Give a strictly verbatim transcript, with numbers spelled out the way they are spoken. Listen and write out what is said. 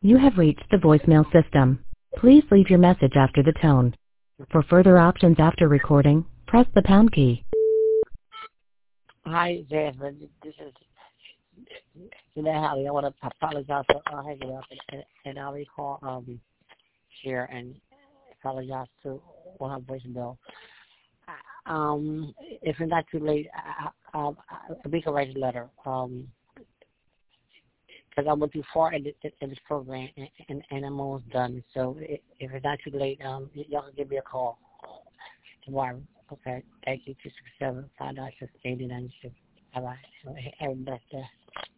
You have reached the voicemail system. Please leave your message after the tone. For further options after recording, press the pound key. Hi, Jasmine. This is Jeanette Halley. I want to apologize for uh, hanging up, and, and I recall um, share and apologize to on her voicemail. Um, if it's not too late, I, I, I, we can write a letter. Um, because I went too far in, in, in this program, and, and, and I'm almost done. So if it's not too late, um, y'all can give me a call tomorrow. Okay, thank you. two six seven, five nine six, eight nine six. Bye-bye. Have a blessed day.